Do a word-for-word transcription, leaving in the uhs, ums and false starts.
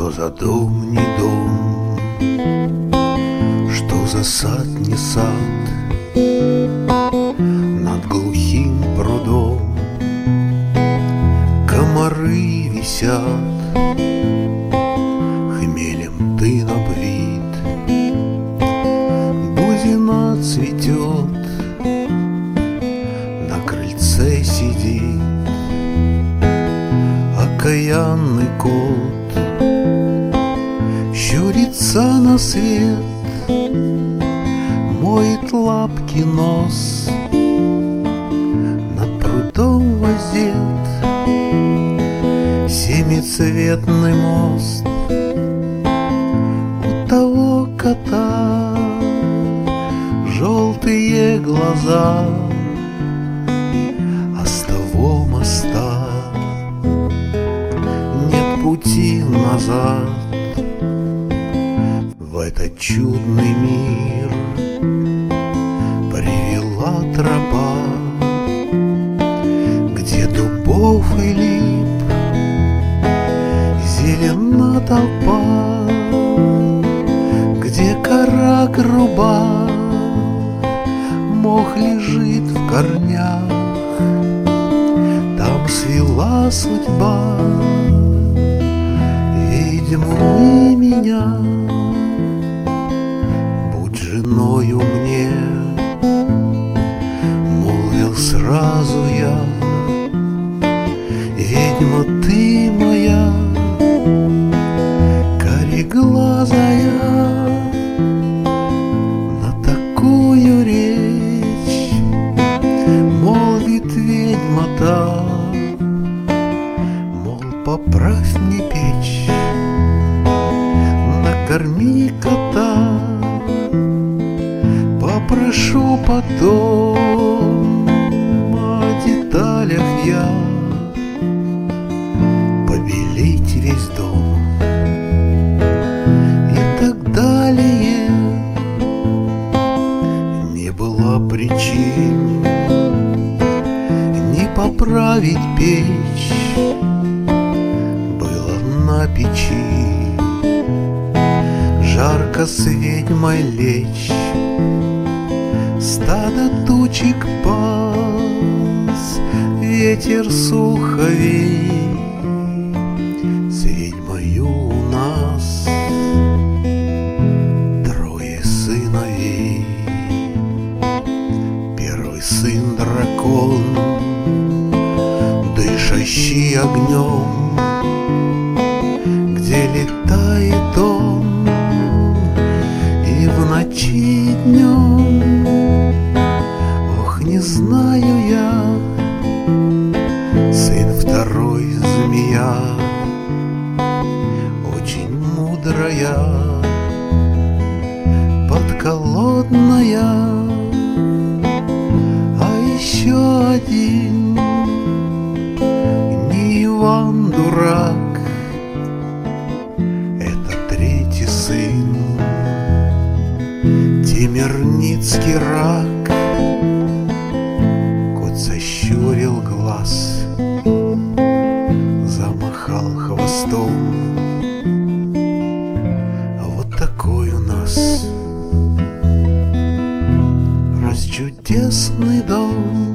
Что за дом, не дом, что за сад, не сад над глухим прудом. Комары висят, хмелем дым обвит, бузина цветет, на крыльце сидит окаянный кот, щурится на свет, моет лапки нос, над прудом воздет семицветный мост. У того кота желтые глаза, а с того моста нет пути назад. В этот чудный мир привела тропа, где дубов и лип зелена толпа, где кора груба, мох лежит в корнях, там свела судьба ведьму и меня. Будь женою мне, молвил сразу я, ведьма ты моя, кореглазая. На такую речь молвит ведьма та, мол, поправь мне печь, накорми кота, попрошу потом о деталях я побелить весь дом и так далее. Не было причин не поправить печь, было на печи жарко с ведьмой лечь. Стадо тучек пас, ветер сухо вей, с ведьмою у нас трое сыновей. Первый сын дракон, дышащий огнем, где летает он и в ночи и днем. Ох, не знаю я, сын второй змея, очень мудрая, подколодная. А еще один не Иван дурак, это третий сын, Темирницкий рак. Кот сощурил глаз, замахал хвостом. А вот такой у нас расчудесный дом.